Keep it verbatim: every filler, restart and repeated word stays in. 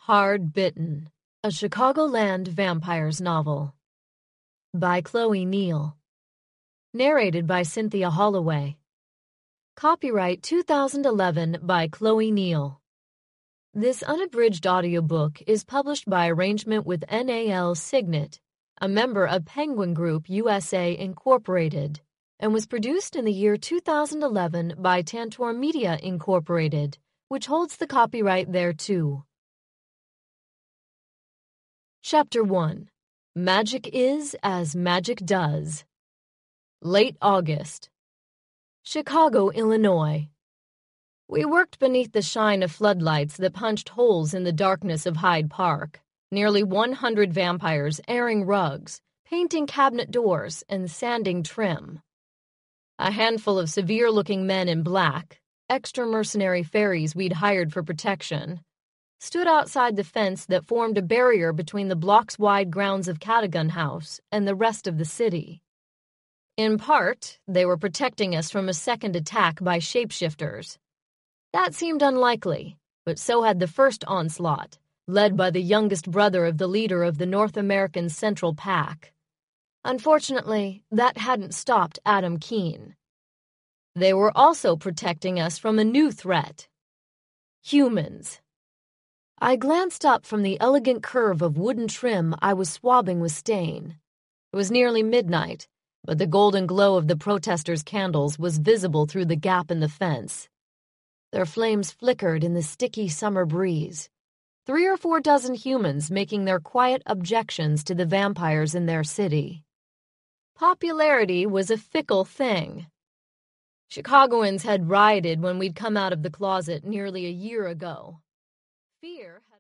Hard Bitten, a Chicagoland vampires novel. By Chloe Neal. Narrated by Cynthia Holloway. Copyright two thousand eleven by Chloe Neal. This unabridged audiobook is published by arrangement with N A L Signet, a member of Penguin Group U S A Incorporated, and was produced in the year two thousand eleven by Tantor Media Incorporated, which holds the copyright thereto. Chapter one. Magic is as magic does. Late August. Chicago, Illinois. We worked beneath the shine of floodlights that punched holes in the darkness of Hyde Park. Nearly one hundred vampires airing rugs, painting cabinet doors, and sanding trim. A handful of severe-looking men in black, extra mercenary fairies we'd hired for protection, stood outside the fence that formed a barrier between the blocks-wide grounds of Cadogan House and the rest of the city. In part, they were protecting us from a second attack by shapeshifters. That seemed unlikely, but so had the first onslaught, led by the youngest brother of the leader of the North American Central Pack. Unfortunately, that hadn't stopped Adam Keene. They were also protecting us from a new threat. Humans. I glanced up from the elegant curve of wooden trim I was swabbing with stain. It was nearly midnight, but the golden glow of the protesters' candles was visible through the gap in the fence. Their flames flickered in the sticky summer breeze. Three or four dozen humans making their quiet objections to the vampires in their city. Popularity was a fickle thing. Chicagoans had rioted when we'd come out of the closet nearly a year ago. Fear had